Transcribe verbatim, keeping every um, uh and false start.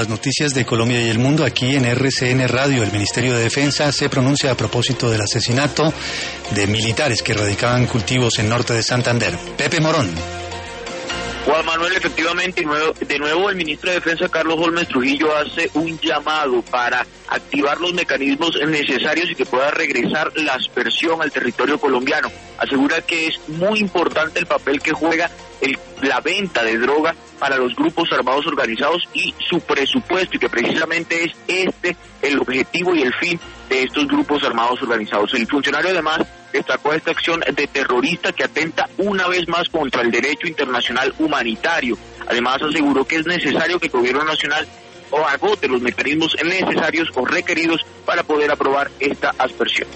Las noticias de Colombia y el mundo aquí en R C N Radio. El Ministerio de Defensa se pronuncia a propósito del asesinato de militares que radicaban cultivos en norte de Santander. Pepe Morón. Juan Manuel, efectivamente, de nuevo el ministro de Defensa, Carlos Holmes Trujillo, hace un llamado para activar los mecanismos necesarios y que pueda regresar la aspersión al territorio colombiano. Asegura que es muy importante el papel que juega el, la venta de droga para los grupos armados organizados y su presupuesto, y que precisamente es este el objetivo y el fin de estos grupos armados organizados. El funcionario además destacó esta acción de terrorista que atenta una vez más contra el derecho internacional humanitario. Además aseguró que es necesario que el gobierno nacional o agote los mecanismos necesarios o requeridos para poder aprobar esta aspersión.